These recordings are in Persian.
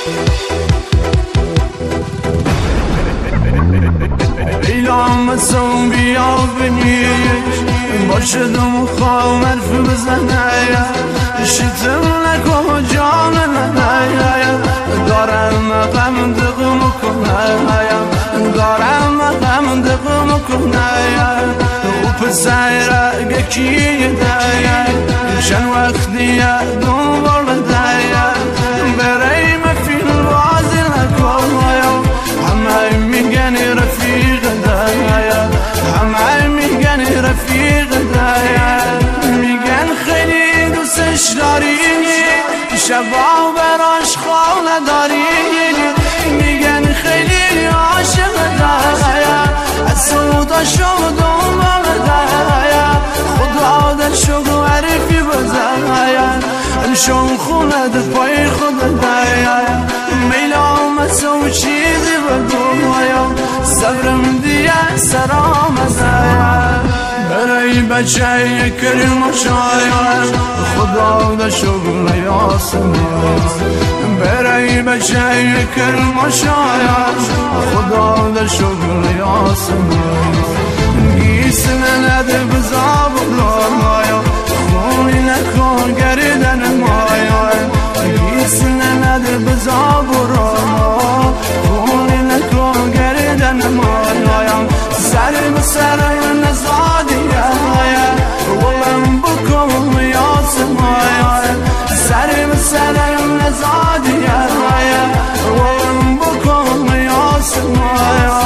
ایلام سو بیا بمیش باشدم خوام حرف بزنه شتم نکو جان ننه دارم غم دقم کنه دارم غم دقم کنه و پسر گکی ده شن وقتی دنبال ده برای مفی الوازی نکنه همه میگن رفیق ده همه میگن رفیق ده میگن خیلی دوستش داری شبا براش خانه داری میگن خیلی عاشق ده از سودا شد دنبال ده خدا دلشو عرفی بزن انشون خونه ده پای خود ده میلام سو چیزی بگویم صبرم دیگه سرام ازایم برای بچه کریم و شاید خدا ده شغل یاسمین برای بچه کریم و شاید خدا ده شغل یاسمین گیسنه نده بزا بگلار مایا خونی نکن گردن مایا گیسنه نده بزا برار ما خونی نکن گردن مایا سر بسر نزادیه ولم بکن یاسمایا سر بسر نزادیه ولم بکن یاسمایا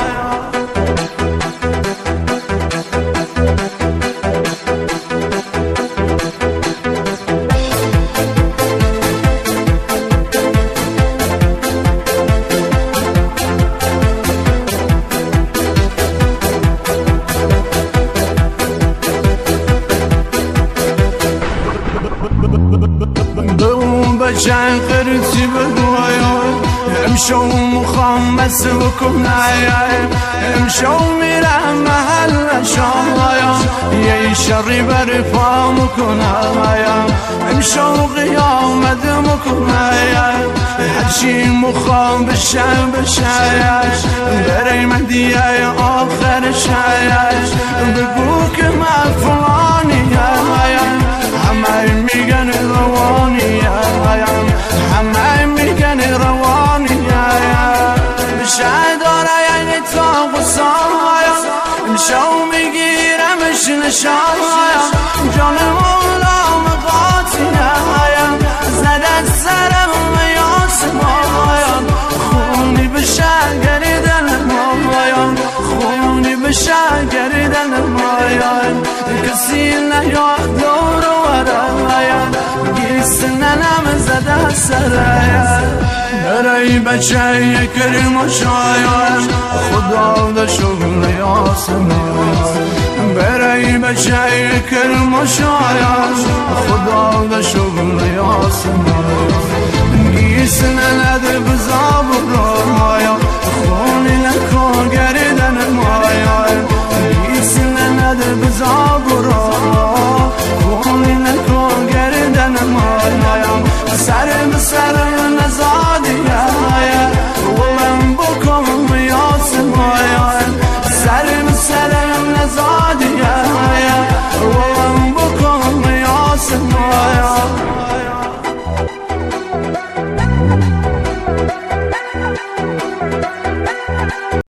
بچن قرصی بگویم امشو مخوام بس بکنم امشو میرم محل شایم یه شری بر پا مکنم امشو قیامت مکنم هرچی مخوام بشم برای مهدیه آخر شاید بگو که من فلانیم همه میگن روانیم همه میگن روانیم بشه داره یعنی تا غصایم امشو میگیرمش نشایم جان مولام قاطیم زدن سرم یاسمایم خونی بشه گردن مایم خونی بشه گردن مایم کسی نیاد دور ورایم گیسنه نم زده سرایم برای بچه کریم و شاید خدا ده شغل یاسمایم برای بچه کریم و شاید خدا ده شغل یاسمایم گیسنه